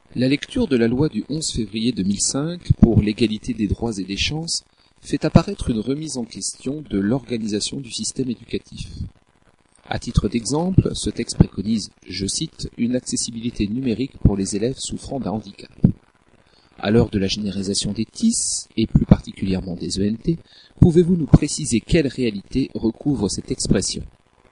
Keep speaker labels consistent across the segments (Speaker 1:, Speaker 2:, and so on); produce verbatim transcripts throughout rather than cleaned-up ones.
Speaker 1: La lecture de la loi du onze février deux mille cinq pour l'égalité des droits et des chances fait apparaître une remise en question de l'organisation du système éducatif. À titre d'exemple, ce texte préconise, je cite, une accessibilité numérique pour les élèves souffrant d'un handicap. À l'heure de la généralisation des T I S, et plus particulièrement des E N T, pouvez-vous nous préciser quelle réalité recouvre cette expression ?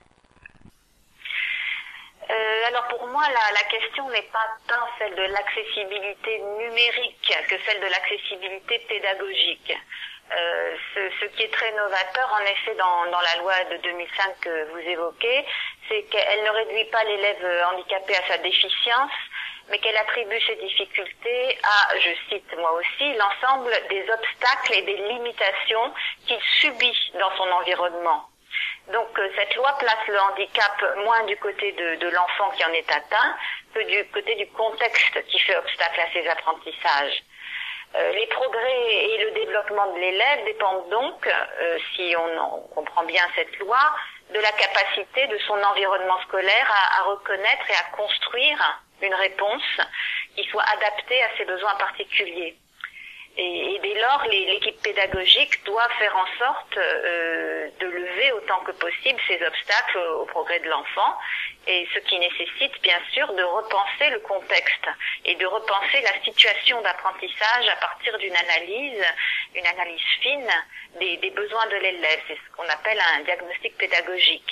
Speaker 2: Alors pour moi, la, la question n'est pas tant celle de l'accessibilité numérique que celle de l'accessibilité pédagogique. Euh, ce, ce qui est très novateur, en effet, dans, dans la loi de deux mille cinq que vous évoquez, c'est qu'elle ne réduit pas l'élève handicapé à sa déficience, mais qu'elle attribue ses difficultés à, je cite moi aussi, l'ensemble des obstacles et des limitations qu'il subit dans son environnement. Donc cette loi place le handicap moins du côté de, de l'enfant qui en est atteint que du côté du contexte qui fait obstacle à ses apprentissages. Euh, les progrès et le développement de l'élève dépendent donc, euh, si on, on comprend bien cette loi, de la capacité de son environnement scolaire à, à reconnaître et à construire une réponse qui soit adaptée à ses besoins particuliers. Et, et dès lors, les, l'équipe pédagogique doit faire en sorte euh, de lever autant que possible ces obstacles au, au progrès de l'enfant, et ce qui nécessite bien sûr de repenser le contexte et de repenser la situation d'apprentissage à partir d'une analyse, une analyse fine des, des besoins de l'élève. C'est ce qu'on appelle un diagnostic pédagogique.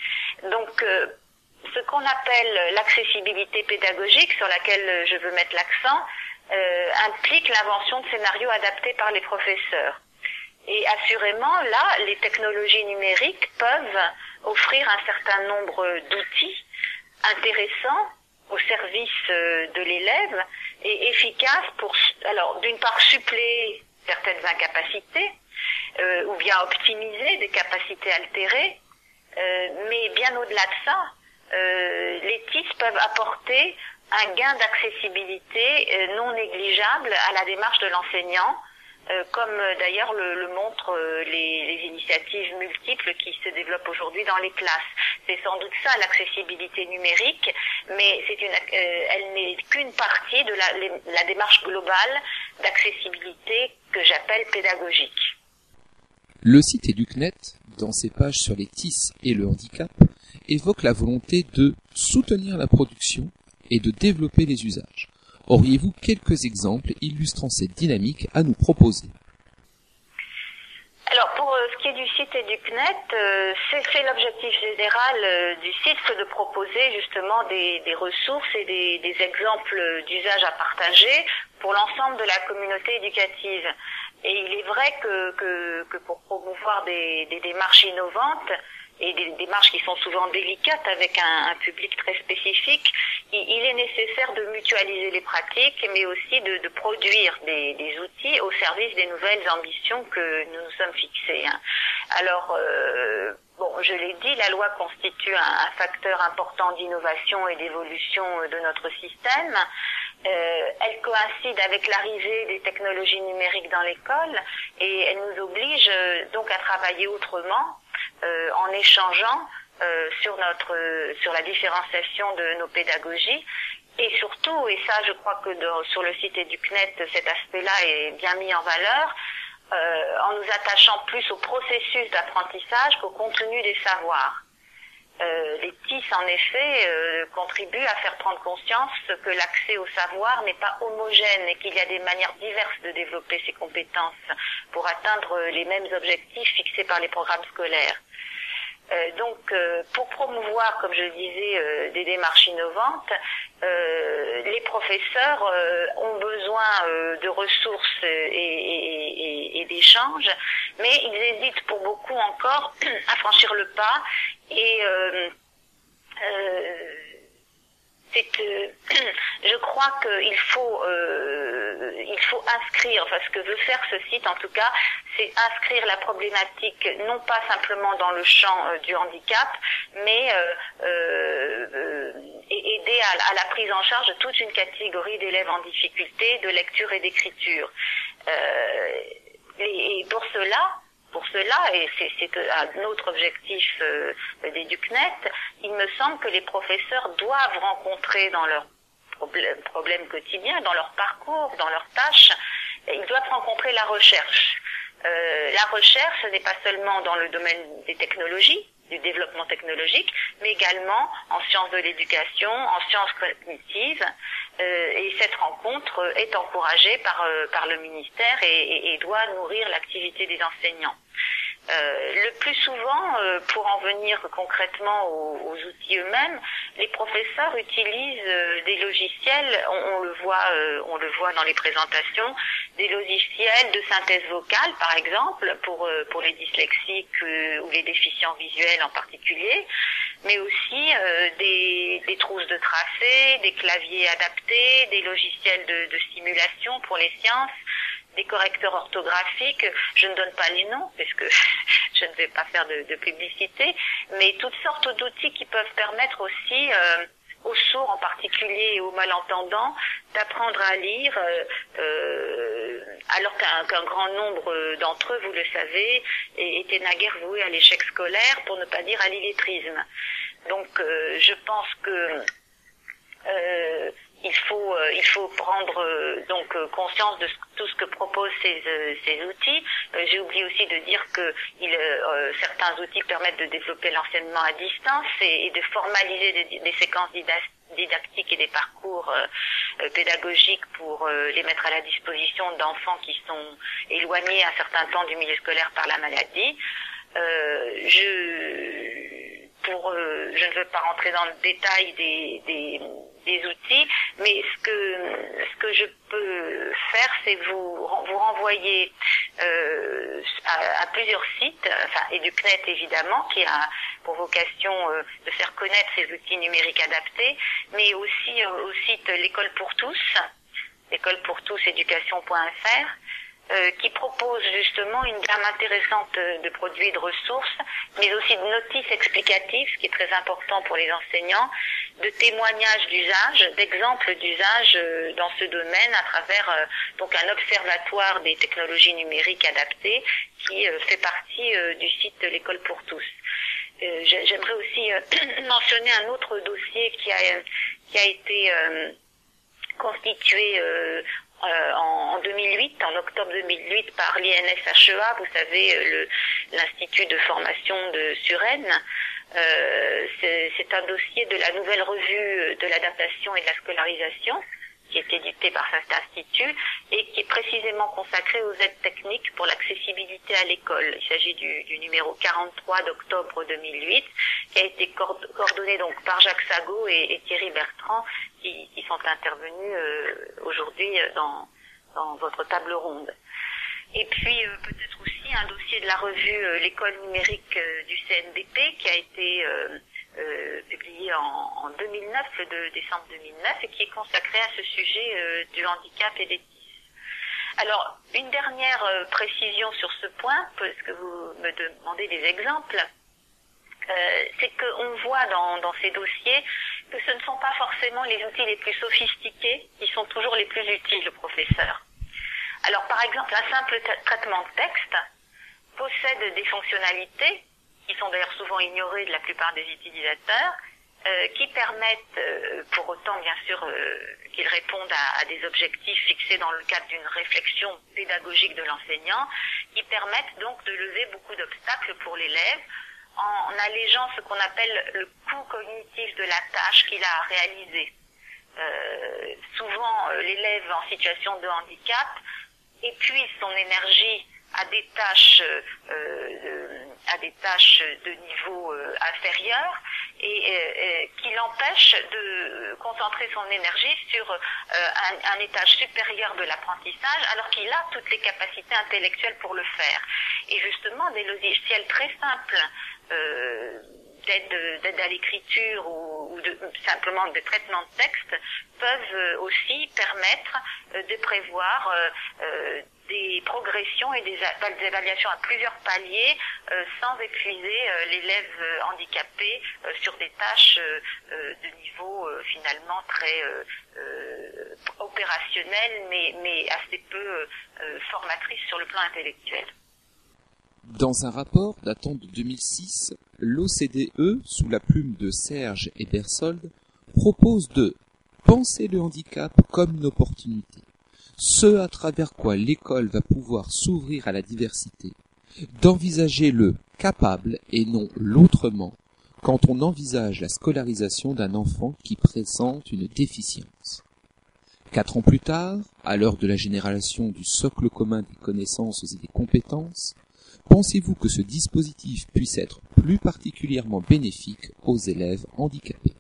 Speaker 2: Donc, euh, ce qu'on appelle l'accessibilité pédagogique, sur laquelle je veux mettre l'accent, Euh, implique l'invention de scénarios adaptés par les professeurs. Et assurément, là, les technologies numériques peuvent offrir un certain nombre d'outils intéressants au service de l'élève et efficaces pour, alors, d'une part, suppléer certaines incapacités euh, ou bien optimiser des capacités altérées, euh, mais bien au-delà de ça, euh, les T I S peuvent apporter un gain d'accessibilité euh, non négligeable à la démarche de l'enseignant, euh, comme euh, d'ailleurs le, le montrent euh, les, les initiatives multiples qui se développent aujourd'hui dans les classes. C'est sans doute ça l'accessibilité numérique, mais c'est une, euh, elle n'est qu'une partie de la, les, la démarche globale d'accessibilité que j'appelle pédagogique.
Speaker 1: Le site EducNet, dans ses pages sur les T I S et le handicap, évoque la volonté de soutenir la production et de développer les usages. Auriez-vous quelques exemples illustrant cette dynamique à nous proposer ?
Speaker 2: Alors pour euh, ce qui est du site EducNet, euh, c'est, c'est l'objectif général euh, du site, c'est de proposer justement des, des ressources et des, des exemples d'usage à partager pour l'ensemble de la communauté éducative. Et il est vrai que, que, que pour promouvoir des, des démarches innovantes, et des démarches qui sont souvent délicates avec un, un public très spécifique, il, il est nécessaire de mutualiser les pratiques, mais aussi de, de produire des, des outils au service des nouvelles ambitions que nous nous sommes fixées. Alors, euh, bon, je l'ai dit, la loi constitue un, un facteur important d'innovation et d'évolution de notre système. Euh, elle coïncide avec l'arrivée des technologies numériques dans l'école et elle nous oblige euh, donc à travailler autrement, Euh, en échangeant euh, sur notre euh, sur la différenciation de nos pédagogies et surtout, et ça je crois que de, sur le site EducNet cet aspect-là est bien mis en valeur, euh, en nous attachant plus au processus d'apprentissage qu'au contenu des savoirs. Euh, les T I S en effet euh, contribuent à faire prendre conscience que l'accès au savoir n'est pas homogène et qu'il y a des manières diverses de développer ses compétences pour atteindre les mêmes objectifs fixés par les programmes scolaires. Euh, donc, euh, pour promouvoir, comme je le disais, euh, des démarches innovantes, euh, les professeurs euh, ont besoin euh, de ressources et, et, et, et d'échanges, mais ils hésitent pour beaucoup encore à franchir le pas et euh, euh, c'est que je crois qu'il faut euh, il faut inscrire, enfin ce que veut faire ce site en tout cas, c'est inscrire la problématique non pas simplement dans le champ euh, du handicap, mais euh, euh, aider à, à la prise en charge de toute une catégorie d'élèves en difficulté de lecture et d'écriture. Euh, et, et pour cela, Pour cela, et c'est, c'est un autre objectif euh, d'EducNet, il me semble que les professeurs doivent rencontrer dans leur problèmes, problèmes quotidiens, dans leur parcours, dans leurs tâches, ils doivent rencontrer la recherche. Euh, la recherche, ce n'est pas seulement dans le domaine des technologies, du développement technologique, mais également en sciences de l'éducation, en sciences cognitives. Euh, et cette rencontre est encouragée par, euh, par le ministère et, et, et doit nourrir l'activité des enseignants. Euh, le plus souvent, euh, pour en venir concrètement aux, aux outils eux-mêmes, les professeurs utilisent euh, des logiciels, on, on le voit, euh, on le voit dans les présentations, des logiciels de synthèse vocale, par exemple, pour euh, pour les dyslexiques euh, ou les déficients visuels en particulier, mais aussi euh, des, des trousses de tracés, des claviers adaptés, des logiciels de, de simulation pour les sciences, des correcteurs orthographiques. Je ne donne pas les noms parce que je ne vais pas faire de, de publicité, mais toutes sortes d'outils qui peuvent permettre aussi euh, aux sourds en particulier et aux malentendants d'apprendre à lire, euh, euh, alors qu'un, qu'un grand nombre d'entre eux, vous le savez, étaient naguère voués à l'échec scolaire, pour ne pas dire à l'illettrisme. Donc euh, je pense que euh, il faut euh, il faut prendre euh, donc euh, conscience de tout ce que proposent ces euh, ces outils. Euh, j'ai oublié aussi de dire que il, euh, certains outils permettent de développer l'enseignement à distance et, et de formaliser des, des séquences didactiques et des parcours euh, euh, pédagogiques pour euh, les mettre à la disposition d'enfants qui sont éloignés un certain temps du milieu scolaire par la maladie. Euh, je pour euh, je ne veux pas rentrer dans le détail des des des outils, mais ce que ce que je peux faire, c'est vous vous renvoyer euh, à, à plusieurs sites, enfin EduCnet évidemment, qui a pour vocation euh, de faire connaître ces outils numériques adaptés, mais aussi euh, au site l'école pour tous, l'école pour tous éducation point f r. Euh, qui propose justement une gamme intéressante de produits et de ressources, mais aussi de notices explicatives, ce qui est très important pour les enseignants, de témoignages d'usage, d'exemples d'usage euh, dans ce domaine à travers euh, donc un observatoire des technologies numériques adaptées qui euh, fait partie euh, du site de l'école pour tous. Euh, j'aimerais aussi euh, mentionner un autre dossier qui a qui a été euh, constitué euh, Euh, en, en deux mille huit, en octobre deux mille huit, par l'I N S H E A, vous savez, le, l'Institut de formation de Suresnes. Euh, c'est, c'est un dossier de la nouvelle revue de l'adaptation et de la scolarisation, qui est édité par cet institut et qui est précisément consacré aux aides techniques pour l'accessibilité à l'école. Il s'agit du, du numéro quarante-trois d'octobre deux mille huit, qui a été coordonné donc par Jacques Sago et, et Thierry Bertrand, qui, qui sont intervenus euh, aujourd'hui dans, dans votre table ronde. Et puis euh, peut-être aussi un dossier de la revue euh, L'école numérique euh, du C N D P, qui a été euh, Euh, publié en, en deux mille neuf, le deux décembre deux mille neuf, et qui est consacré à ce sujet euh, du handicap et des dys. Alors, une dernière euh, précision sur ce point, parce que vous me demandez des exemples, euh, c'est qu'on voit dans, dans ces dossiers que ce ne sont pas forcément les outils les plus sophistiqués qui sont toujours les plus utiles aux professeurs. Alors, par exemple, un simple tra- traitement de texte possède des fonctionnalités qui sont d'ailleurs souvent ignorées de la plupart des utilisateurs, euh, qui permettent, euh, pour autant bien sûr euh, qu'ils répondent à, à des objectifs fixés dans le cadre d'une réflexion pédagogique de l'enseignant, qui permettent donc de lever beaucoup d'obstacles pour l'élève, en, en allégeant ce qu'on appelle le coût cognitif de la tâche qu'il a à réaliser. Euh, souvent, euh, l'élève en situation de handicap épuise son énergie à des tâches euh, à des tâches de niveau euh, inférieur et euh, qui l'empêche de concentrer son énergie sur euh, un, un étage supérieur de l'apprentissage alors qu'il a toutes les capacités intellectuelles pour le faire. Et justement, des logiciels très simples euh, d'aide, d'aide à l'écriture ou, ou de, simplement de traitement de texte peuvent aussi permettre de prévoir euh, euh, des progressions et des, des évaluations à plusieurs paliers euh, sans épuiser euh, l'élève euh, handicapé euh, sur des tâches euh, euh, de niveau euh, finalement très euh, euh, opérationnel mais, mais assez peu euh, formatrice sur le plan intellectuel.
Speaker 1: Dans un rapport datant de deux mille six, l'O C D E, sous la plume de Serge et Bersold, propose de Pensez le handicap comme une opportunité, ce à travers quoi l'école va pouvoir s'ouvrir à la diversité, d'envisager le capable et non l'autrement quand on envisage la scolarisation d'un enfant qui présente une déficience. Quatre ans plus tard, à l'heure de la généralisation du socle commun des connaissances et des compétences, pensez-vous que ce dispositif puisse être plus particulièrement bénéfique aux élèves handicapés?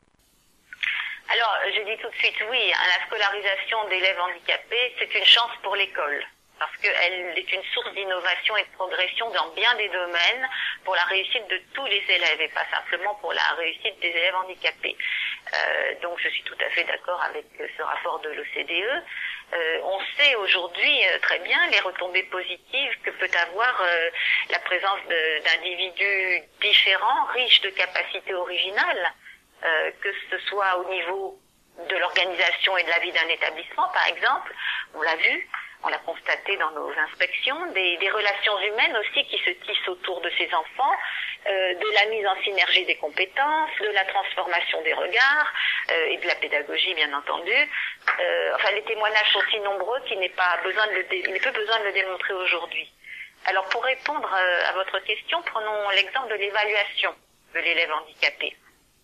Speaker 2: Alors, je dis tout de suite oui, la scolarisation d'élèves handicapés, c'est une chance pour l'école, parce qu'elle est une source d'innovation et de progression dans bien des domaines pour la réussite de tous les élèves et pas simplement pour la réussite des élèves handicapés. Euh, donc je suis tout à fait d'accord avec ce rapport de l'O C D E. Euh, on sait aujourd'hui euh, très bien les retombées positives que peut avoir euh, la présence d'individus différents, riches de capacités originales, euh, que ce soit au niveau de l'organisation et de la vie d'un établissement, par exemple, on l'a vu, on l'a constaté dans nos inspections, des, des relations humaines aussi qui se tissent autour de ces enfants, euh, de la mise en synergie des compétences, de la transformation des regards euh, et de la pédagogie, bien entendu. Euh, enfin, les témoignages sont si nombreux qu'il n'est pas besoin de le dé- il n'est plus besoin de le démontrer aujourd'hui. Alors, pour répondre euh, à votre question, prenons l'exemple de l'évaluation de l'élève handicapé.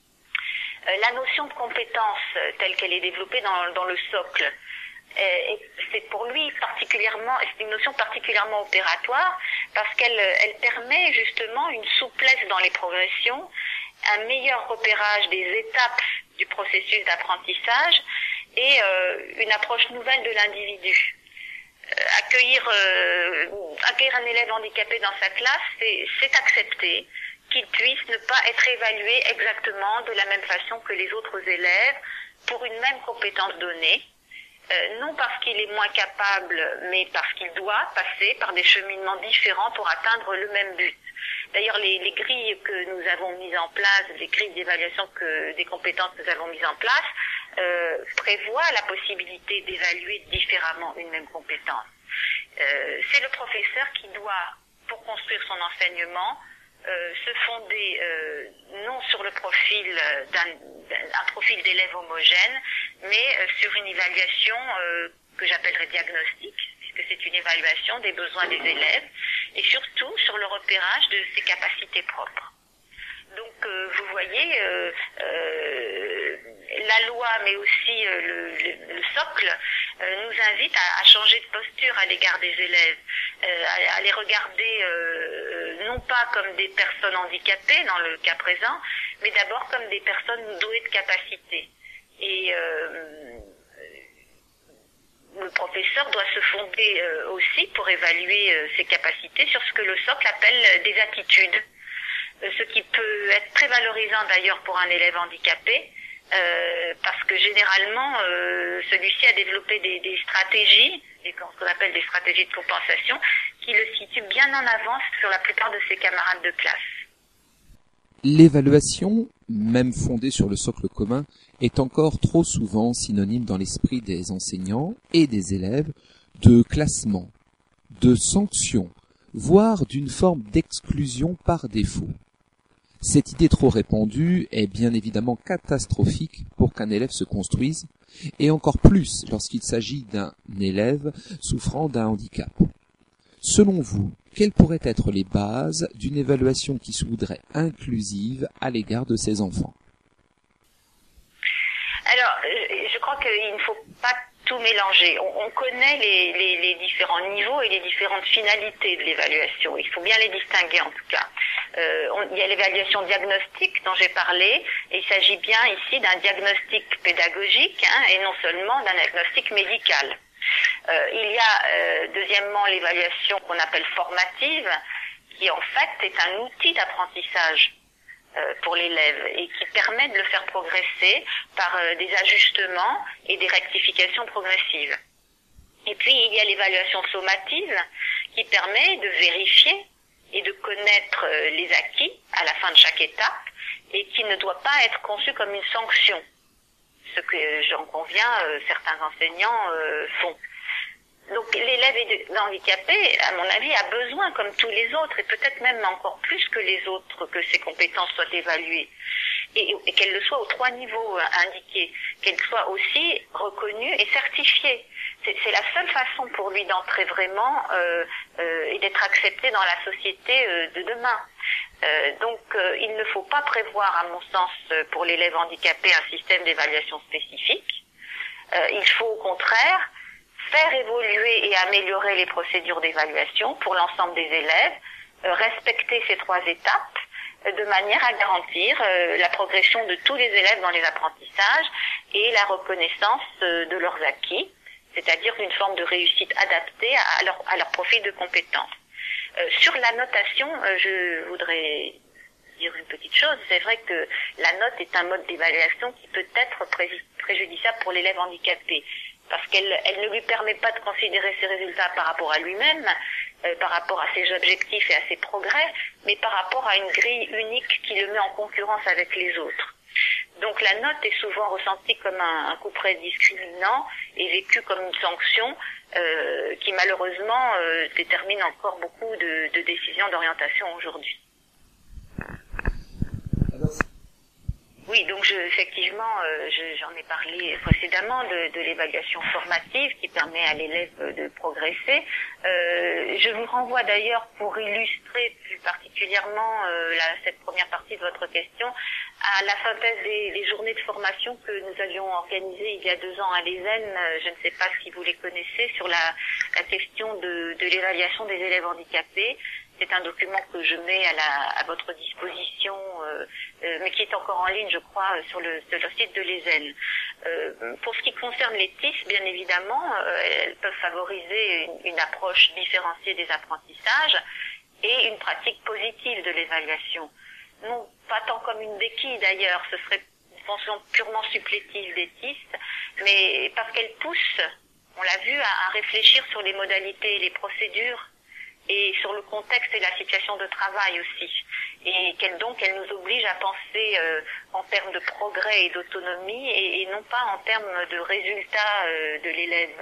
Speaker 2: Euh, la notion de compétence euh, telle qu'elle est développée dans, dans le socle, Euh, c'est pour lui particulièrement, c'est une notion particulièrement opératoire parce qu'elle elle permet justement une souplesse dans les progressions, un meilleur repérage des étapes du processus d'apprentissage et euh, une approche nouvelle de l'individu. Euh, accueillir, euh, accueillir un élève handicapé dans sa classe, c'est, c'est accepter qu'il puisse ne pas être évalué exactement de la même façon que les autres élèves pour une même compétence donnée. Euh, non parce qu'il est moins capable, mais parce qu'il doit passer par des cheminements différents pour atteindre le même but. D'ailleurs, les, les grilles que nous avons mises en place, les grilles d'évaluation que, des compétences que nous avons mises en place, euh, prévoient la possibilité d'évaluer différemment une même compétence. Euh, c'est le professeur qui doit, pour construire son enseignement, Euh, se fonder euh, non sur le profil d'un, d'un profil d'élève homogène, mais euh, sur une évaluation euh, que j'appellerais diagnostique, puisque c'est une évaluation des besoins des élèves, et surtout sur le repérage de ses capacités propres. Donc euh, vous voyez, euh, euh, la loi, mais aussi euh, le, le, le socle, euh, nous invite à, à changer de posture à l'égard des élèves, euh, à, à les regarder euh, non pas comme des personnes handicapées dans le cas présent, mais d'abord comme des personnes douées de capacités. Et euh, le professeur doit se fonder euh, aussi pour évaluer euh, ses capacités sur ce que le socle appelle des attitudes. Ce qui peut être très valorisant d'ailleurs pour un élève handicapé, euh, parce que généralement, euh, celui-ci a développé des, des stratégies, ce qu'on appelle des stratégies de compensation, qui le situent bien en avance sur la plupart de ses camarades de classe.
Speaker 1: L'évaluation, même fondée sur le socle commun, est encore trop souvent synonyme dans l'esprit des enseignants et des élèves de classement, de sanction, voire d'une forme d'exclusion par défaut. Cette idée trop répandue est bien évidemment catastrophique pour qu'un élève se construise, et encore plus lorsqu'il s'agit d'un élève souffrant d'un handicap. Selon vous, quelles pourraient être les bases d'une évaluation qui se voudrait inclusive à l'égard de ces enfants?
Speaker 2: Alors, je crois qu'il ne faut pas tout mélanger. On, on connaît les, les, les différents niveaux et les différentes finalités de l'évaluation. Il faut bien les distinguer en tout cas. Euh, on, il y a l'évaluation diagnostique dont j'ai parlé, et il s'agit bien ici d'un diagnostic pédagogique hein, et non seulement d'un diagnostic médical. Euh, il y a euh, deuxièmement l'évaluation qu'on appelle formative, qui en fait est un outil d'apprentissage euh, pour l'élève et qui permet de le faire progresser par euh, des ajustements et des rectifications progressives. Et puis il y a l'évaluation sommative qui permet de vérifier et de connaître euh, les acquis à la fin de chaque étape et qui ne doit pas être conçue comme une sanction, ce que j'en conviens euh, certains enseignants euh, font. Donc l'élève handicapé, à mon avis, a besoin, comme tous les autres, et peut-être même encore plus que les autres, que ses compétences soient évaluées. et, et qu'elle le soit aux trois niveaux indiqués, qu'elle soit aussi reconnue et certifiée. C'est, c'est la seule façon pour lui d'entrer vraiment euh, euh, et d'être accepté dans la société euh, de demain. Euh, donc euh, il ne faut pas prévoir, à mon sens, pour l'élève handicapé un système d'évaluation spécifique. Euh, il faut au contraire faire évoluer et améliorer les procédures d'évaluation pour l'ensemble des élèves, euh, respecter ces trois étapes euh, de manière à garantir euh, la progression de tous les élèves dans les apprentissages et la reconnaissance euh, de leurs acquis, c'est-à-dire une forme de réussite adaptée à leur, à leur profil de compétences. Euh, sur la notation, euh, je voudrais dire une petite chose. C'est vrai que la note est un mode d'évaluation qui peut être pré- préjudiciable pour l'élève handicapé, parce qu'elle elle ne lui permet pas de considérer ses résultats par rapport à lui-même, euh, par rapport à ses objectifs et à ses progrès, mais par rapport à une grille unique qui le met en concurrence avec les autres. Donc la note est souvent ressentie comme un, un coup près discriminant et vécue comme une sanction euh, qui malheureusement euh, détermine encore beaucoup de, de décisions d'orientation aujourd'hui. Oui, donc je, effectivement, euh, je, j'en ai parlé précédemment de, de l'évaluation formative qui permet à l'élève de progresser. Euh, je vous renvoie d'ailleurs, pour illustrer plus particulièrement euh, la, cette première partie de votre question, à la synthèse des, des journées de formation que nous avions organisées il y a deux ans à l'E S E N. Euh, je ne sais pas si vous les connaissez, sur la, la question de, de l'évaluation des élèves handicapés. C'est un document que je mets à, la, à votre disposition, euh, euh, mais qui est encore en ligne, je crois, sur le, sur le site de l'E S E N. Euh, pour ce qui concerne les T I S, bien évidemment, euh, elles peuvent favoriser une, une approche différenciée des apprentissages et une pratique positive de l'évaluation. Non, pas tant comme une béquille d'ailleurs, ce serait une fonction purement supplétive des T I S, mais parce qu'elle pousse, on l'a vu, à, à réfléchir sur les modalités et les procédures, et sur le contexte et la situation de travail aussi. Et qu'elle, donc, elle nous oblige à penser euh, en termes de progrès et d'autonomie et, et non pas en termes de résultats euh, de l'élève.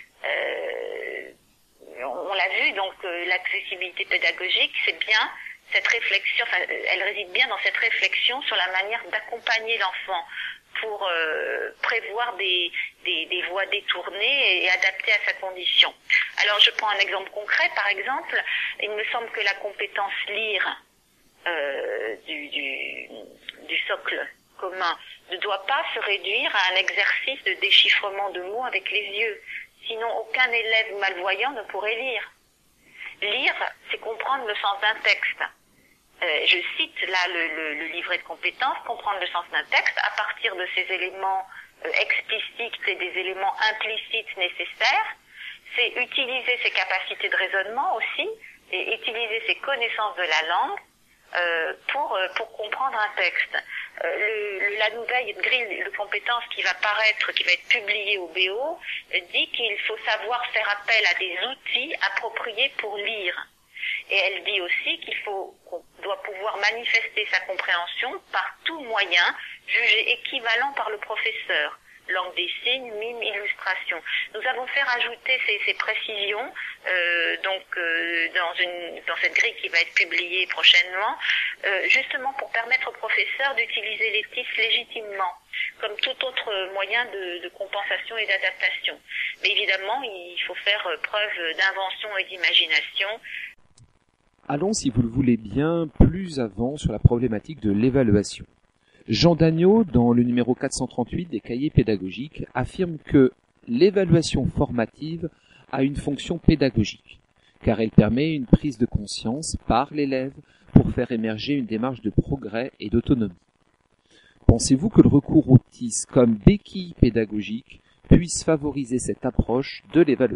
Speaker 2: Euh, on, on l'a vu, donc, euh, l'accessibilité pédagogique, c'est bien cette réflexion, enfin, elle réside bien dans cette réflexion sur la manière d'accompagner l'enfant pour euh, prévoir des, des, des voies détournées et adaptées à sa condition. Alors je prends un exemple concret, par exemple, il me semble que la compétence lire euh, du, du, du socle commun ne doit pas se réduire à un exercice de déchiffrement de mots avec les yeux, sinon aucun élève malvoyant ne pourrait lire. Lire, c'est comprendre le sens d'un texte. Euh, je cite là le, le, le livret de compétences, comprendre le sens d'un texte à partir de ces éléments euh, explicites et des éléments implicites nécessaires. C'est utiliser ses capacités de raisonnement aussi et utiliser ses connaissances de la langue euh, pour euh, pour comprendre un texte. Euh, le, le, la nouvelle grille de compétences qui va paraître, qui va être publiée au B O, euh, dit qu'il faut savoir faire appel à des outils appropriés pour lire. Et elle dit aussi qu'il faut, qu'on doit pouvoir manifester sa compréhension par tout moyen jugé équivalent par le professeur. Langue des signes, mime, illustration. Nous avons fait rajouter ces, ces précisions euh, donc euh, dans une dans cette grille qui va être publiée prochainement, euh, justement pour permettre aux professeurs d'utiliser les T I S légitimement, comme tout autre moyen de, de compensation et d'adaptation. Mais évidemment, il faut faire preuve d'invention et d'imagination.
Speaker 1: Allons, si vous le voulez bien, plus avant sur la problématique de l'évaluation. Jean Dagneau, dans le numéro quatre cent trente-huit des cahiers pédagogiques, affirme que l'évaluation formative a une fonction pédagogique, car elle permet une prise de conscience par l'élève pour faire émerger une démarche de progrès et d'autonomie. Pensez-vous que le recours au T I S comme béquille pédagogique puisse favoriser cette approche de l'évaluation ?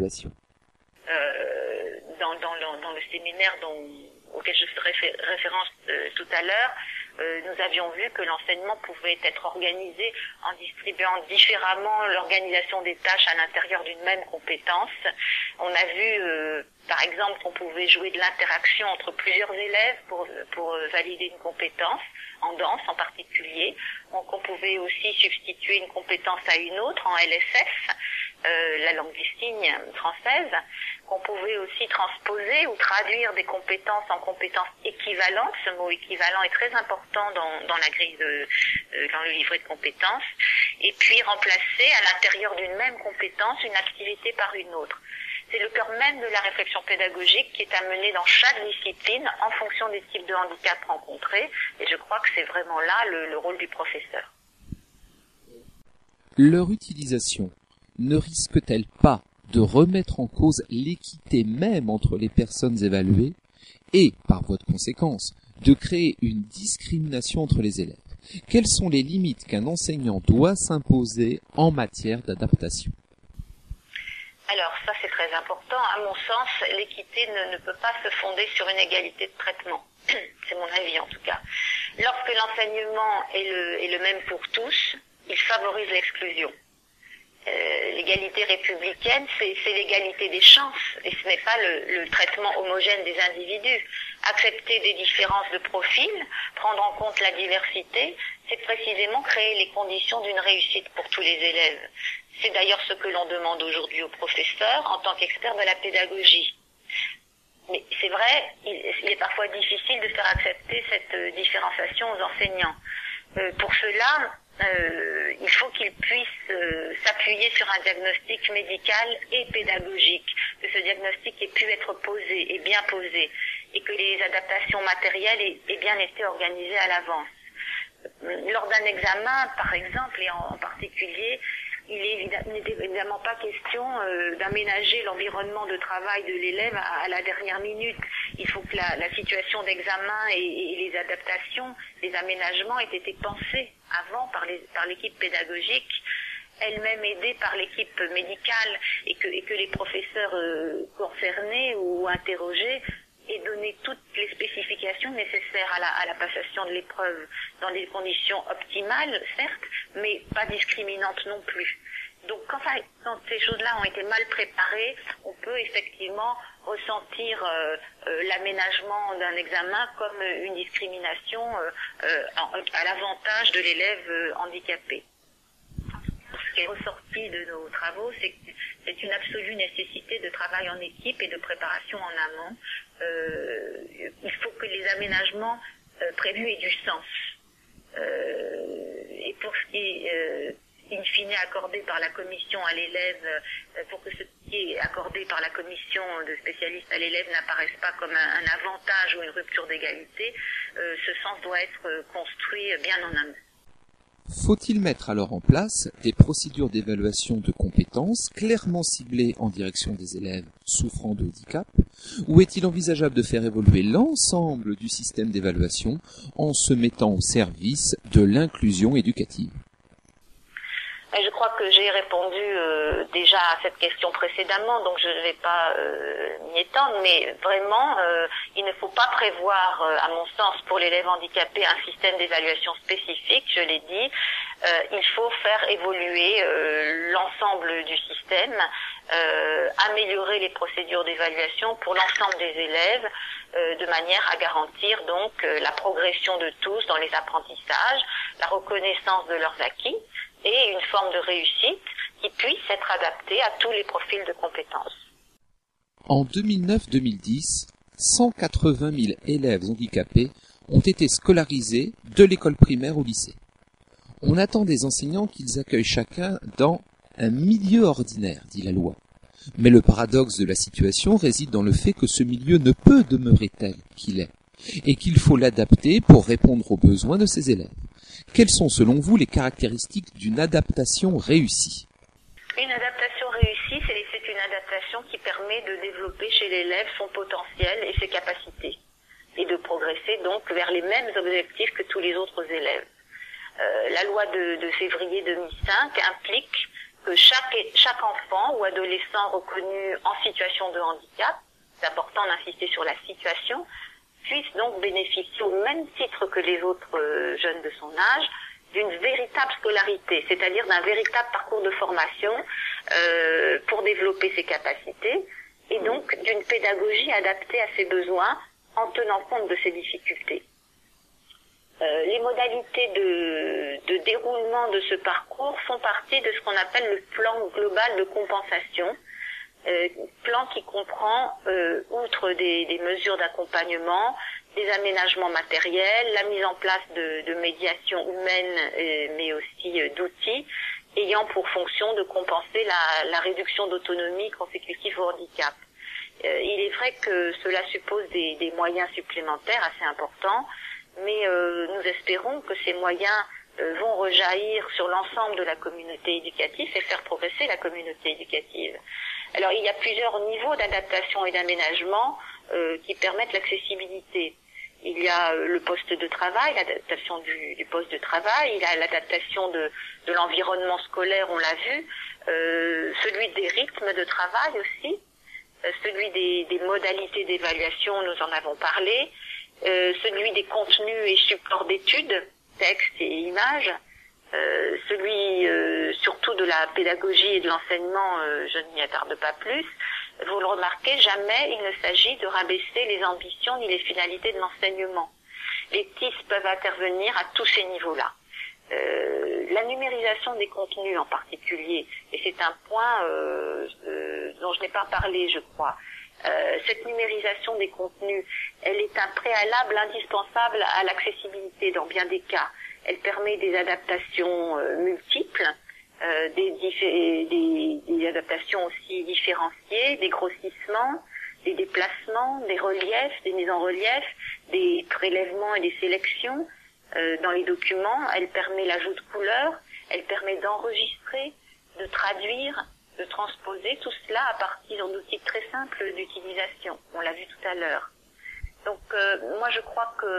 Speaker 2: euh, dans, dans, dans, dans le séminaire dont, auquel je ferai référence euh, tout à l'heure, Euh, nous avions vu que l'enseignement pouvait être organisé en distribuant différemment l'organisation des tâches à l'intérieur d'une même compétence. On a vu, euh, par exemple, qu'on pouvait jouer de l'interaction entre plusieurs élèves pour, pour valider une compétence, en danse en particulier. Donc on pouvait aussi substituer une compétence à une autre en L S F, euh, la langue des signes française. qu'on pouvait aussi transposer ou traduire des compétences en compétences équivalentes. Ce mot équivalent est très important dans, dans la grille de, euh, dans le livret de compétences. Et puis remplacer à l'intérieur d'une même compétence une activité par une autre. C'est le cœur même de la réflexion pédagogique qui est amenée dans chaque discipline en fonction des types de handicap rencontrés. Et je crois que c'est vraiment là le, le rôle du professeur.
Speaker 1: Leur utilisation ne risque-t-elle pas de remettre en cause l'équité même entre les personnes évaluées et, par voie de conséquence, de créer une discrimination entre les élèves? Quelles sont les limites qu'un enseignant doit s'imposer en matière d'adaptation?
Speaker 2: Alors ça c'est très important. À mon sens, l'équité ne, ne peut pas se fonder sur une égalité de traitement. C'est mon avis en tout cas. Lorsque l'enseignement est le, est le même pour tous, il favorise l'exclusion. Euh, l'égalité républicaine, c'est, c'est l'égalité des chances et ce n'est pas le, le traitement homogène des individus. Accepter des différences de profil, prendre en compte la diversité, c'est précisément créer les conditions d'une réussite pour tous les élèves. C'est d'ailleurs ce que l'on demande aujourd'hui aux professeurs en tant qu'experts de la pédagogie. Mais c'est vrai, il, il est parfois difficile de faire accepter cette différenciation aux enseignants. Euh, pour cela, euh, il faut qu'ils puissent euh, s'appuyer sur un diagnostic médical et pédagogique, que ce diagnostic ait pu être posé et bien posé, et que les adaptations matérielles aient, aient bien été organisées à l'avance. Lors d'un examen, par exemple, et en, en particulier, il n'est évidemment pas question euh, d'aménager l'environnement de travail de l'élève à, à la dernière minute. Il faut que la, la situation d'examen et, et les adaptations, les aménagements aient été pensés avant par, les, par l'équipe pédagogique, elle-même aidée par l'équipe médicale, et que, et que les professeurs euh, concernés ou interrogés et donner toutes les spécifications nécessaires à la, à la passation de l'épreuve dans des conditions optimales, certes, mais pas discriminantes non plus. Donc quand, ça, quand ces choses-là ont été mal préparées, on peut effectivement ressentir euh, euh, l'aménagement d'un examen comme une discrimination euh, euh, à l'avantage de l'élève euh, handicapé. Ce qui est ressorti de nos travaux, c'est que c'est une absolue nécessité de travail en équipe et de préparation en amont. Euh, il faut que les aménagements euh, prévus aient du sens. Euh, et pour ce qui est euh, in fine accordé par la commission à l'élève, euh, pour que ce qui est accordé par la commission de spécialistes à l'élève n'apparaisse pas comme un, un avantage ou une rupture d'égalité, euh, ce sens doit être construit bien en amont.
Speaker 1: Faut-il mettre alors en place des procédures d'évaluation de compétences clairement ciblées en direction des élèves souffrant de handicap, ou est-il envisageable de faire évoluer l'ensemble du système d'évaluation en se mettant au service de l'inclusion éducative?
Speaker 2: Je crois que j'ai répondu euh, déjà à cette question précédemment, donc je ne vais pas euh, m'y étendre, mais vraiment, euh, il ne faut pas prévoir, euh, à mon sens, pour l'élève handicapé, un système d'évaluation spécifique, je l'ai dit. Euh, il faut faire évoluer euh, l'ensemble du système, euh, améliorer les procédures d'évaluation pour l'ensemble des élèves, euh, de manière à garantir donc euh, la progression de tous dans les apprentissages, la reconnaissance de leurs acquis, et une forme de réussite qui puisse être adaptée à tous les profils de compétences.
Speaker 1: En deux mille neuf deux mille dix, cent quatre-vingt mille élèves handicapés ont été scolarisés de l'école primaire au lycée. On attend des enseignants qu'ils accueillent chacun dans un milieu ordinaire, dit la loi. Mais le paradoxe de la situation réside dans le fait que ce milieu ne peut demeurer tel qu'il est, et qu'il faut l'adapter pour répondre aux besoins de ses élèves. Quelles sont selon vous les caractéristiques d'une adaptation réussie?
Speaker 2: Une adaptation réussie, c'est, c'est une adaptation qui permet de développer chez l'élève son potentiel et ses capacités, et de progresser donc vers les mêmes objectifs que tous les autres élèves. Euh, la loi de, de février deux mille cinq implique que chaque, chaque enfant ou adolescent reconnu en situation de handicap, c'est important d'insister sur la situation, puisse donc bénéficier au même titre que les autres euh, jeunes de son âge d'une véritable scolarité, c'est-à-dire d'un véritable parcours de formation euh, pour développer ses capacités et donc d'une pédagogie adaptée à ses besoins en tenant compte de ses difficultés. Euh, les modalités de, de déroulement de ce parcours font partie de ce qu'on appelle le plan global de compensation Euh, plan qui comprend, euh, outre des, des mesures d'accompagnement, des aménagements matériels, la mise en place de, de médiation humaine, euh, mais aussi euh, d'outils, ayant pour fonction de compenser la, la réduction d'autonomie consécutive au handicap. Euh, il est vrai que cela suppose des, des moyens supplémentaires assez importants, mais euh, nous espérons que ces moyens euh, vont rejaillir sur l'ensemble de la communauté éducative et faire progresser la communauté éducative. Alors il y a plusieurs niveaux d'adaptation et d'aménagement euh, qui permettent l'accessibilité. Il y a euh, le poste de travail, l'adaptation du, du poste de travail, il y a l'adaptation de, de l'environnement scolaire, on l'a vu, euh, celui des rythmes de travail aussi, euh, celui des, des modalités d'évaluation, nous en avons parlé, euh, celui des contenus et supports d'études, textes et images, euh, celui euh, surtout de la pédagogie et de l'enseignement, euh, je ne m'y attarde pas plus. Vous le remarquez, jamais il ne s'agit de rabaisser les ambitions ni les finalités de l'enseignement. Les T I S peuvent intervenir à tous ces niveaux-là. Euh, la numérisation des contenus en particulier, et c'est un point euh, euh, dont je n'ai pas parlé, je crois. Euh, cette numérisation des contenus, elle est un préalable indispensable à l'accessibilité dans bien des cas. Elle permet des adaptations euh, multiples, euh, des, des, des adaptations aussi différenciées, des grossissements, des déplacements, des reliefs, des mises en relief, des prélèvements et des sélections euh, dans les documents. Elle permet l'ajout de couleurs, elle permet d'enregistrer, de traduire, de transposer tout cela à partir d'outils très simples d'utilisation. On l'a vu tout à l'heure. Donc euh, moi je crois que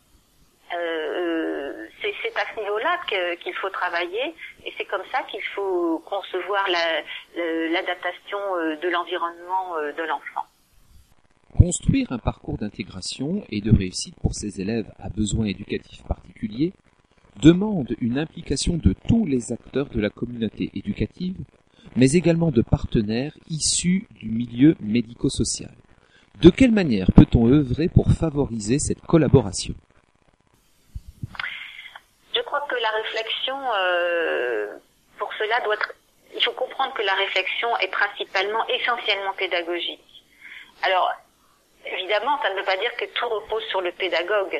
Speaker 2: Euh, c'est, c'est à ce niveau-là que, qu'il faut travailler et c'est comme ça qu'il faut concevoir la, la, l'adaptation de l'environnement de l'enfant.
Speaker 1: Construire un parcours d'intégration et de réussite pour ces élèves à besoins éducatifs particuliers demande une implication de tous les acteurs de la communauté éducative, mais également de partenaires issus du milieu médico-social. De quelle manière peut-on œuvrer pour favoriser cette collaboration ?
Speaker 2: Je crois que la réflexion, euh, pour cela, doit être... Il faut comprendre que la réflexion est principalement, essentiellement pédagogique. Alors, évidemment, ça ne veut pas dire que tout repose sur le pédagogue.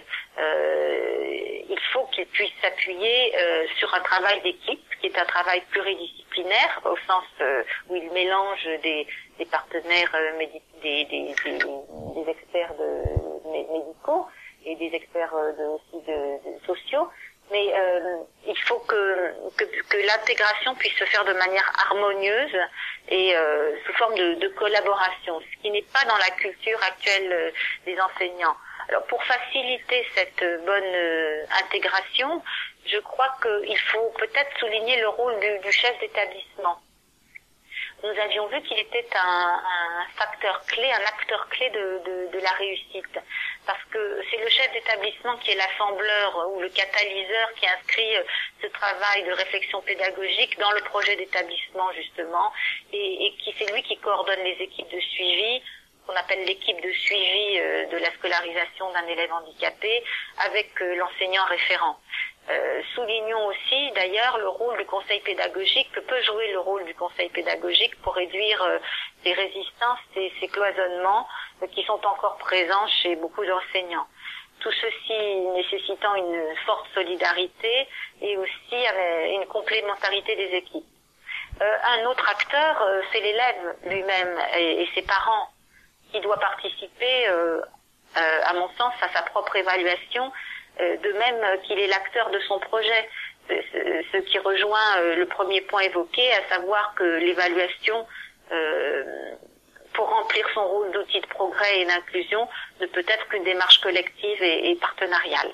Speaker 2: Euh, il faut qu'il puisse s'appuyer euh, sur un travail d'équipe, qui est un travail pluridisciplinaire, au sens euh, où il mélange des, des partenaires euh, médic- des, des, des, des experts de, médicaux et des experts euh, de, aussi de, de sociaux. Mais euh, il faut que, que, que l'intégration puisse se faire de manière harmonieuse et euh, sous forme de, de collaboration, ce qui n'est pas dans la culture actuelle euh, des enseignants. Alors pour faciliter cette bonne euh, intégration, je crois qu'il faut peut-être souligner le rôle du, du chef d'établissement. Nous avions vu qu'il était un, un facteur clé, un acteur clé de, de, de la réussite. Parce que c'est le chef d'établissement qui est l'assembleur ou le catalyseur qui inscrit ce travail de réflexion pédagogique dans le projet d'établissement justement et, et qui c'est lui qui coordonne les équipes de suivi, qu'on appelle l'équipe de suivi de la scolarisation d'un élève handicapé avec l'enseignant référent. Euh, soulignons aussi d'ailleurs le rôle du conseil pédagogique, que peut jouer le rôle du conseil pédagogique pour réduire euh, ces résistances et ces cloisonnements euh, qui sont encore présents chez beaucoup d'enseignants. Tout ceci nécessitant une forte solidarité et aussi euh, une complémentarité des équipes. Euh, un autre acteur, euh, c'est l'élève lui-même et, et ses parents, qui doit participer, euh, euh, à mon sens, à sa propre évaluation, de même qu'il est l'acteur de son projet, ce qui rejoint le premier point évoqué, à savoir que l'évaluation, euh, pour remplir son rôle d'outil de progrès et d'inclusion, ne peut être qu'une démarche collective et, et partenariale.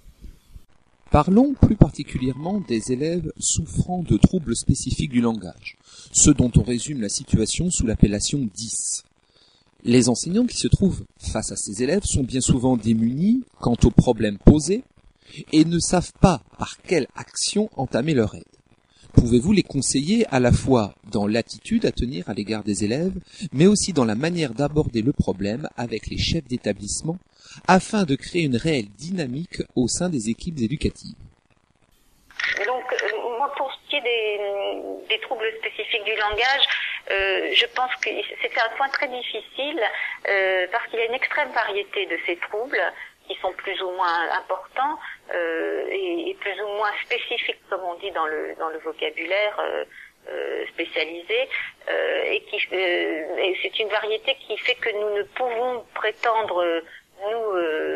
Speaker 1: Parlons plus particulièrement des élèves souffrant de troubles spécifiques du langage, ceux dont on résume la situation sous l'appellation D I S. Les enseignants qui se trouvent face à ces élèves sont bien souvent démunis quant aux problèmes posés et ne savent pas par quelle action entamer leur aide. Pouvez-vous les conseiller à la fois dans l'attitude à tenir à l'égard des élèves, mais aussi dans la manière d'aborder le problème avec les chefs d'établissement afin de créer une réelle dynamique au sein des équipes éducatives?
Speaker 2: Donc, moi, pour ce qui est des, des troubles spécifiques du langage, Euh, je pense que c'est un point très difficile euh, parce qu'il y a une extrême variété de ces troubles qui sont plus ou moins importants euh, et, et plus ou moins spécifiques, comme on dit dans le dans le vocabulaire euh, euh, spécialisé, euh, et qui euh, et c'est une variété qui fait que nous ne pouvons prétendre nous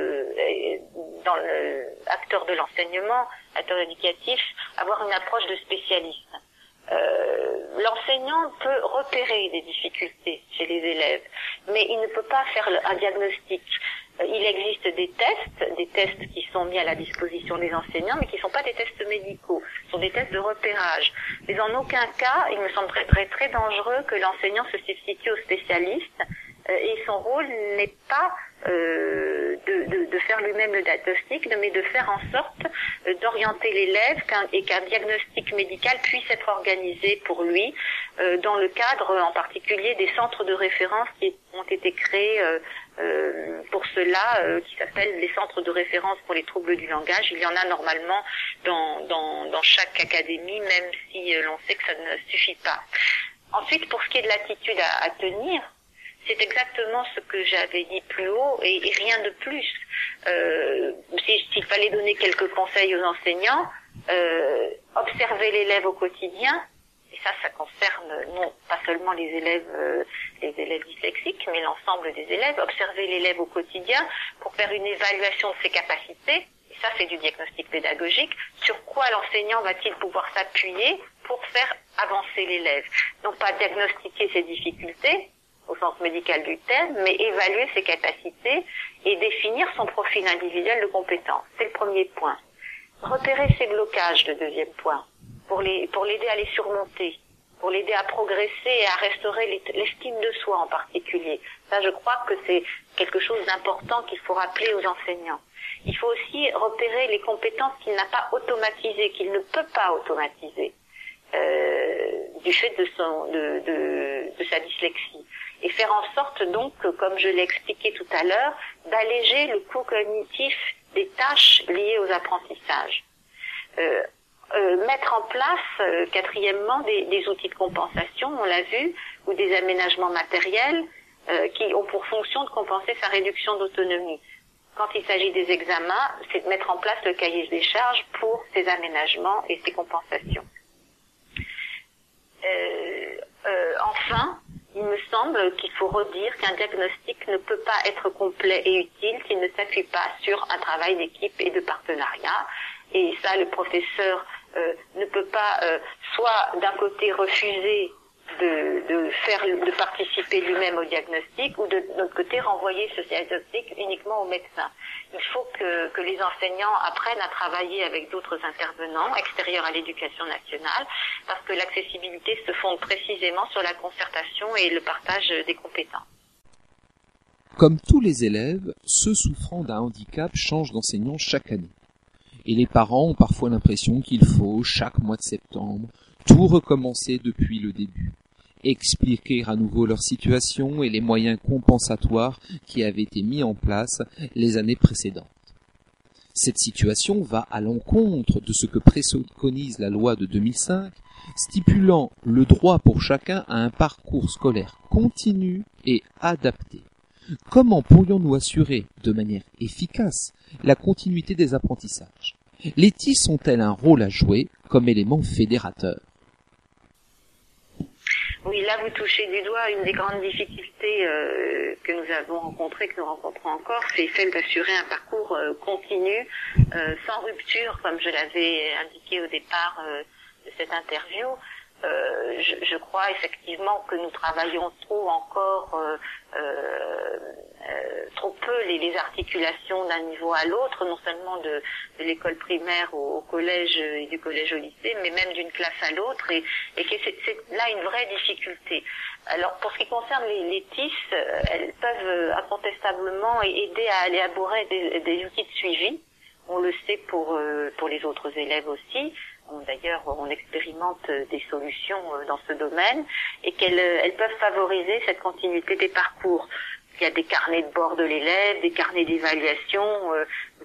Speaker 2: euh, dans le acteurs de l'enseignement, acteurs éducatifs, avoir une approche de spécialiste. Euh, l'enseignant peut repérer des difficultés chez les élèves, mais il ne peut pas faire un diagnostic. Il existe des tests, des tests qui sont mis à la disposition des enseignants, mais qui ne sont pas des tests médicaux, ce sont des tests de repérage. Mais en aucun cas, il me semblerait très, très dangereux que l'enseignant se substitue au spécialiste, euh, et son rôle n'est pas euh, de, de, de faire lui-même le diagnostic, mais de faire en sorte euh, d'orienter l'élève qu'un, et qu'un diagnostic médical puisse être organisé pour lui, euh, dans le cadre en particulier des centres de référence qui ont été créés euh, Euh, pour cela, euh, qui s'appellent les centres de référence pour les troubles du langage. Il y en a normalement dans, dans, dans chaque académie, même si euh, l'on sait que ça ne suffit pas. Ensuite, pour ce qui est de l'attitude à, à tenir, c'est exactement ce que j'avais dit plus haut et, et rien de plus. Euh, si, s'il fallait donner quelques conseils aux enseignants, euh, observer l'élève au quotidien. Et ça, ça concerne non pas seulement les élèves, euh, les élèves dyslexiques, mais l'ensemble des élèves. Observer l'élève au quotidien pour faire une évaluation de ses capacités. Et ça, c'est du diagnostic pédagogique. Sur quoi l'enseignant va-t-il pouvoir s'appuyer pour faire avancer l'élève? Non pas diagnostiquer ses difficultés, au sens médical du terme, mais évaluer ses capacités et définir son profil individuel de compétences. C'est le premier point. Repérer ses blocages, le deuxième point. Pour les, pour l'aider à les surmonter, pour l'aider à progresser et à restaurer l'estime de soi en particulier. Ça, je crois que c'est quelque chose d'important qu'il faut rappeler aux enseignants. Il faut aussi repérer les compétences qu'il n'a pas automatisées, qu'il ne peut pas automatiser, euh, du fait de son, de, de, de sa dyslexie. Et faire en sorte donc, comme je l'ai expliqué tout à l'heure, d'alléger le coût cognitif des tâches liées aux apprentissages. Euh, Euh, mettre en place, euh, quatrièmement, des, des outils de compensation, on l'a vu, ou des aménagements matériels euh, qui ont pour fonction de compenser sa réduction d'autonomie. Quand il s'agit des examens, c'est de mettre en place le cahier des charges pour ces aménagements et ces compensations. Euh, euh, enfin, il me semble qu'il faut redire qu'un diagnostic ne peut pas être complet et utile s'il ne s'appuie pas sur un travail d'équipe et de partenariat. Et ça, le professeur euh, ne peut pas euh, soit d'un côté refuser de, de faire, de participer lui-même au diagnostic, ou de, de l'autre côté renvoyer ce diagnostic uniquement au médecin. Il faut que, que les enseignants apprennent à travailler avec d'autres intervenants extérieurs à l'éducation nationale, parce que l'accessibilité se fonde précisément sur la concertation et le partage des compétences.
Speaker 1: Comme tous les élèves, ceux souffrant d'un handicap changent d'enseignant chaque année. Et les parents ont parfois l'impression qu'il faut, chaque mois de septembre, tout recommencer depuis le début, expliquer à nouveau leur situation et les moyens compensatoires qui avaient été mis en place les années précédentes. Cette situation va à l'encontre de ce que préconise la loi de deux mille cinq, stipulant le droit pour chacun à un parcours scolaire continu et adapté. Comment pourrions-nous assurer, de manière efficace, la continuité des apprentissages? Les T I S ont-elles un rôle à jouer comme élément fédérateur?
Speaker 2: Oui, là vous touchez du doigt une des grandes difficultés euh, que nous avons rencontrées, que nous rencontrons encore, c'est celle d'assurer un parcours euh, continu, euh, sans rupture, comme je l'avais indiqué au départ euh, de cette interview. Euh, je, je crois effectivement que nous travaillons trop encore, euh, euh, euh, trop peu les, les articulations d'un niveau à l'autre, non seulement de, de l'école primaire au, au collège et du collège au lycée, mais même d'une classe à l'autre, et, et que c'est, c'est là une vraie difficulté. Alors pour ce qui concerne les, les T I S, elles peuvent incontestablement aider à élaborer des, des outils de suivi. On le sait pour, euh, pour les autres élèves aussi. D'ailleurs, on expérimente des solutions dans ce domaine et qu'elles elles peuvent favoriser cette continuité des parcours. Il y a des carnets de bord de l'élève, des carnets d'évaluation. Euh,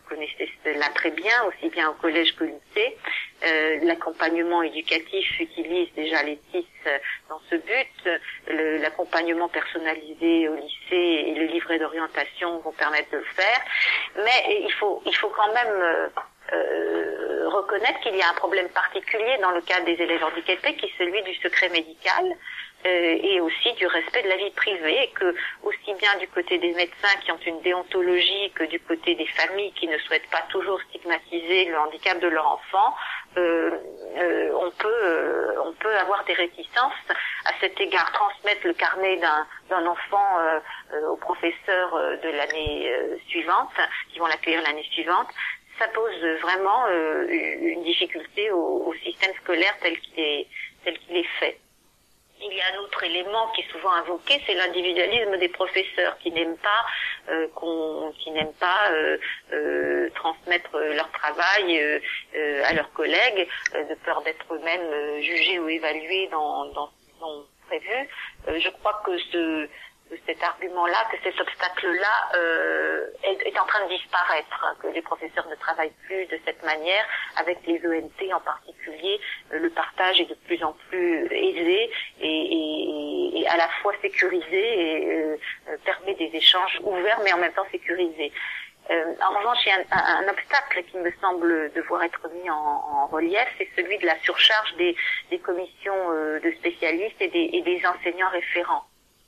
Speaker 2: connaissez cela très bien, aussi bien au collège qu'au lycée. Euh, l'accompagnement éducatif utilise déjà les T I S dans ce but. Le, l'accompagnement personnalisé au lycée et le livret d'orientation vont permettre de le faire. Mais il faut, il faut quand même euh, euh, reconnaître qu'il y a un problème particulier dans le cadre des élèves handicapés, qui est celui du secret médical. Euh, et aussi du respect de la vie privée, et que aussi bien du côté des médecins qui ont une déontologie que du côté des familles qui ne souhaitent pas toujours stigmatiser le handicap de leur enfant, euh, euh, on peut euh, on peut avoir des réticences à cet égard. Transmettre le carnet d'un d'un enfant euh, euh, aux professeurs euh, de l'année euh, suivante, qui vont l'accueillir l'année suivante, ça pose vraiment euh, une difficulté au, au système scolaire tel qu'il est tel qu'il est fait. Il y a un autre élément qui est souvent invoqué, c'est l'individualisme des professeurs qui n'aiment pas euh, qu'on, qui n'aiment pas euh, euh, transmettre leur travail euh, euh, à leurs collègues, euh, de peur d'être eux-mêmes euh, jugés ou évalués dans dans ce qu'ils ont prévu. Euh, je crois que ce cet argument-là, que cet obstacle-là euh, est, est en train de disparaître, hein, que les professeurs ne travaillent plus de cette manière. Avec les E N T en particulier, euh, le partage est de plus en plus aisé et, et, et à la fois sécurisé et euh, permet des échanges ouverts mais en même temps sécurisés. Euh, en revanche, il y a un, un, un obstacle qui me semble devoir être mis en, en relief, c'est celui de la surcharge des, des commissions euh, de spécialistes et des, et des enseignants référents.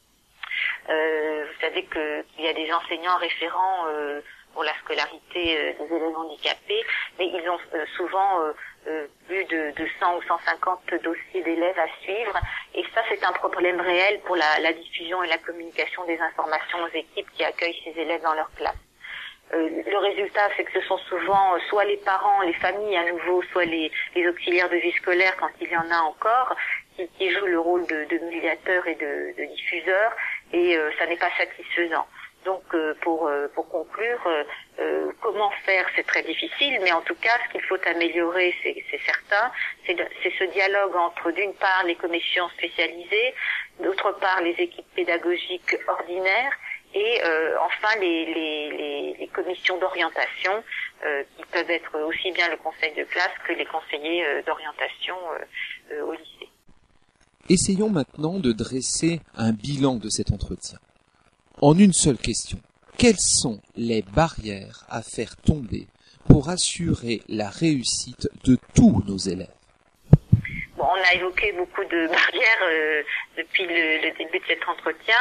Speaker 2: Euh, vous savez que, qu'il y a des enseignants référents euh, pour la scolarité euh, des élèves handicapés, mais ils ont euh, souvent euh, euh, plus de, de cent ou cent cinquante dossiers d'élèves à suivre, et ça c'est un problème réel pour la, la diffusion et la communication des informations aux équipes qui accueillent ces élèves dans leur classe. Euh, le résultat, c'est que ce sont souvent euh, soit les parents, les familles à nouveau, soit les, les auxiliaires de vie scolaire, quand il y en a encore, qui, qui jouent le rôle de, de médiateurs et de, de diffuseurs, et euh, ça n'est pas satisfaisant. Donc, euh, pour, euh, pour conclure, euh, euh, comment faire, c'est très difficile, mais en tout cas, ce qu'il faut améliorer, c'est, c'est certain, c'est, de, c'est ce dialogue entre, d'une part, les commissions spécialisées, d'autre part, les équipes pédagogiques ordinaires, et euh, enfin les, les, les, les commissions d'orientation euh, qui peuvent être aussi bien le conseil de classe que les conseillers euh, d'orientation euh, euh, au lycée.
Speaker 1: Essayons maintenant de dresser un bilan de cet entretien. En une seule question, quelles sont les barrières à faire tomber pour assurer la réussite de tous nos élèves ?
Speaker 2: Bon, on a évoqué beaucoup de barrières euh, depuis le, le début de cet entretien.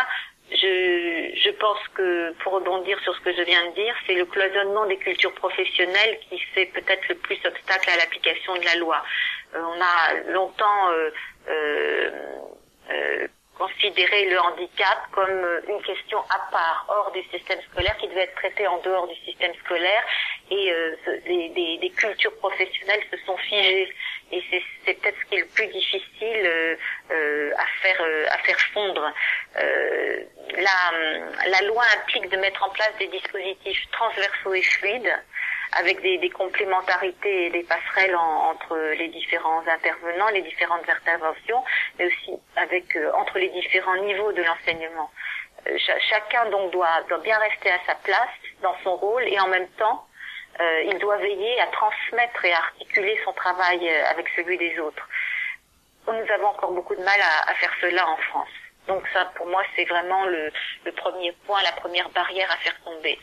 Speaker 2: Je, je pense que, pour rebondir sur ce que je viens de dire, c'est le cloisonnement des cultures professionnelles qui fait peut-être le plus obstacle à l'application de la loi. Euh, on a longtemps euh, euh, euh, considéré le handicap comme une question à part, hors du système scolaire, qui devait être traitée en dehors du système scolaire, et euh, des, des, des cultures professionnelles se sont figées. Et c'est, c'est peut-être ce qui est le plus difficile euh, euh, à faire euh, à faire fondre. Euh, la, la loi implique de mettre en place des dispositifs transversaux et fluides, avec des, des complémentarités et des passerelles en, entre les différents intervenants, les différentes interventions, mais aussi avec euh, entre les différents niveaux de l'enseignement. Euh, ch- chacun donc doit, doit bien rester à sa place dans son rôle, et en même temps Euh, il doit veiller à transmettre et à articuler son travail euh, avec celui des autres. Nous avons encore beaucoup de mal à, à faire cela en France. Donc ça, pour moi, c'est vraiment le, le premier point, la première barrière à faire tomber.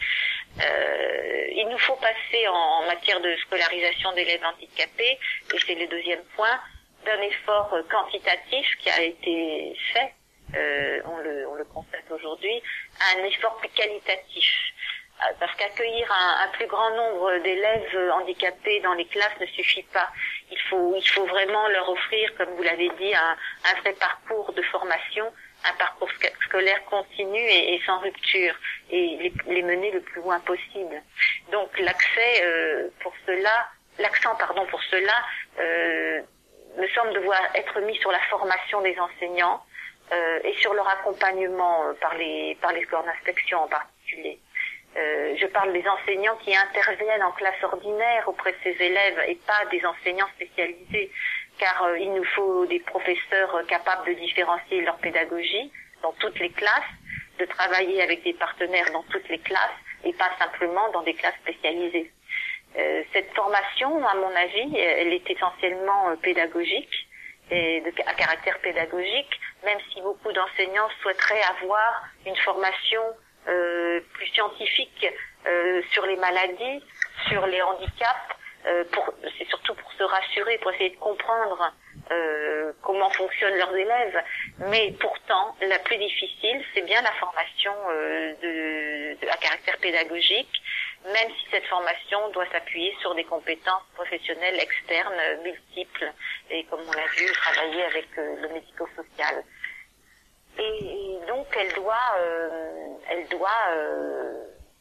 Speaker 2: Euh, il nous faut passer en, en matière de scolarisation d'élèves handicapés, et c'est le deuxième point, d'un effort quantitatif qui a été fait, euh, on le, on le constate aujourd'hui, à un effort plus qualitatif. Parce qu'accueillir un, un plus grand nombre d'élèves handicapés dans les classes ne suffit pas. Il faut, il faut vraiment leur offrir, comme vous l'avez dit, un, un vrai parcours de formation, un parcours scolaire continu et, et sans rupture, et les, les mener le plus loin possible. Donc l'accès euh, pour cela, l'accent pardon pour cela euh, me semble devoir être mis sur la formation des enseignants euh, et sur leur accompagnement euh, par les par les corps d'inspection en particulier. Euh, je parle des enseignants qui interviennent en classe ordinaire auprès de ces élèves et pas des enseignants spécialisés, car euh, il nous faut des professeurs euh, capables de différencier leur pédagogie dans toutes les classes, de travailler avec des partenaires dans toutes les classes et pas simplement dans des classes spécialisées. Euh, cette formation, à mon avis, elle est essentiellement euh, pédagogique et de, à caractère pédagogique, même si beaucoup d'enseignants souhaiteraient avoir une formation euh, plus scientifique euh, sur les maladies, sur les handicaps. Euh, pour, c'est surtout pour se rassurer, pour essayer de comprendre euh, comment fonctionnent leurs élèves. Mais pourtant, la plus difficile, c'est bien la formation euh, de, de, à caractère pédagogique, même si cette formation doit s'appuyer sur des compétences professionnelles externes euh, multiples, et comme on l'a vu, travailler avec euh, le médico-social. Et, et donc, elle doit, euh, elle doit euh,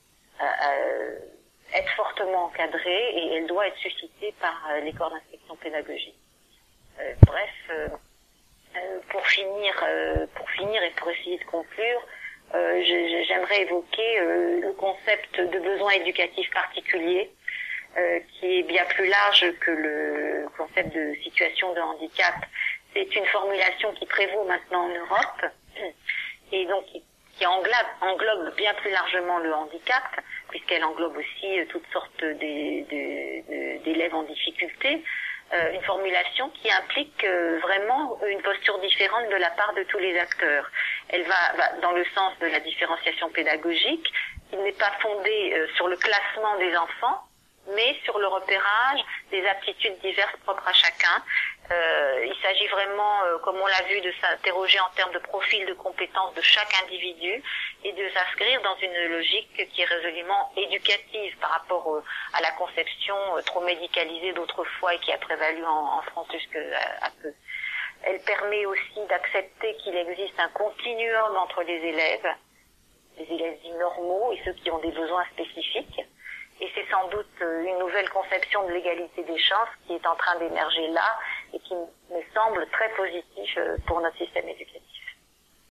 Speaker 2: euh, être fortement encadrée, et elle doit être suscitée par euh, les corps d'inspection pédagogique. Euh, bref, euh, euh, pour finir, euh, pour finir et pour essayer de conclure, euh, je, j'aimerais évoquer euh, le concept de besoin éducatif particulier, euh, qui est bien plus large que le concept de situation de handicap. C'est une formulation qui prévaut maintenant en Europe, et donc qui, qui englobe, englobe bien plus largement le handicap, puisqu'elle englobe aussi euh, toutes sortes des, des, des, d'élèves en difficulté. Euh, une formulation qui implique euh, vraiment une posture différente de la part de tous les acteurs. Elle va, va dans le sens de la différenciation pédagogique, qui n'est pas fondée euh, sur le classement des enfants, mais sur le repérage des aptitudes diverses propres à chacun. Euh, il s'agit vraiment, euh, comme on l'a vu, de s'interroger en termes de profil de compétences de chaque individu et de s'inscrire dans une logique qui est résolument éducative par rapport euh, à la conception euh, trop médicalisée d'autrefois et qui a prévalu en, en France jusqu'à à peu. Elle permet aussi d'accepter qu'il existe un continuum entre les élèves, les élèves dits normaux et ceux qui ont des besoins spécifiques. Et c'est sans doute une nouvelle conception de l'égalité des chances qui est en train d'émerger là et qui me semble très positif pour notre système éducatif.